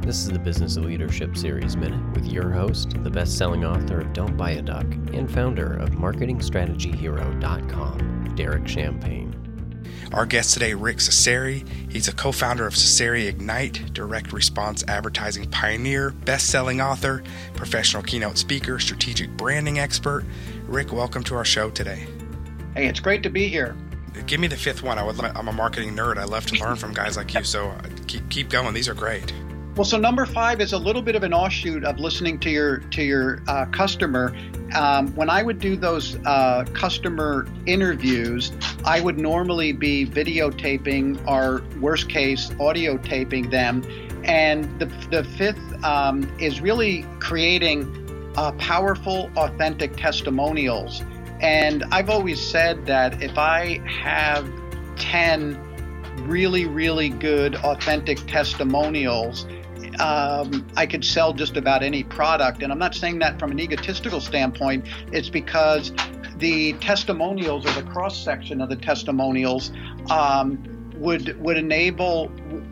This is the Business Leadership Series Minute with your host, the best-selling author of Don't Buy a Duck and founder of MarketingStrategyHero.com, Derek Champagne. Our guest today, Rick Cesari. He's a co-founder of Cesari Ignite, direct response advertising pioneer, best-selling author, professional keynote speaker, strategic branding expert. Rick, welcome to our show today. Hey, it's great to be here. Give me the fifth one. I'm a marketing nerd. I love to learn from guys like you, so keep going. These are great. Well, so number 5 is a little bit of an offshoot of listening to your customer. When I would do those customer interviews, I would normally be videotaping or worst case audio taping them. And the fifth is really creating powerful, authentic testimonials. And I've always said that if I have 10 really, really good, authentic testimonials, I could sell just about any product. And I'm not saying that from an egotistical standpoint. It's because the testimonials, or the cross-section of the testimonials, would enable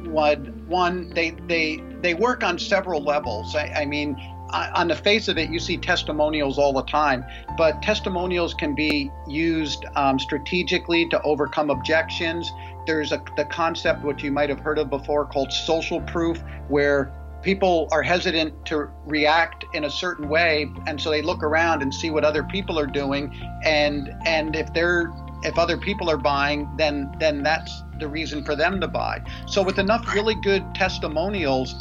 they work on several levels. I mean, on the face of it, you see testimonials all the time, but testimonials can be used strategically to overcome objections. There's the concept, which you might have heard of before, called social proof, where people are hesitant to react in a certain way, and so they look around and see what other people are doing, and if other people are buying, then that's the reason for them to buy. So with enough really good testimonials,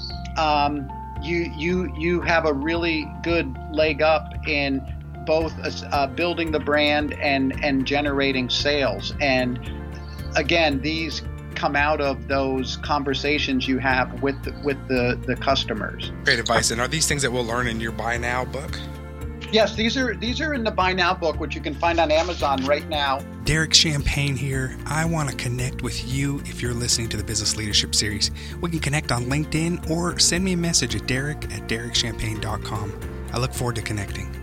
you have a really good leg up in both building the brand and generating sales. And again, these come out of those conversations you have with the customers. Great advice. And are these things that we'll learn in your Buy Now book? Yes, these are in the Buy Now book, which you can find on Amazon right now. Derek Champagne here. I want to connect with you if you're listening to the Business Leadership Series. We can connect on LinkedIn or send me a message at derek@derekchampagne.com. I look forward to connecting.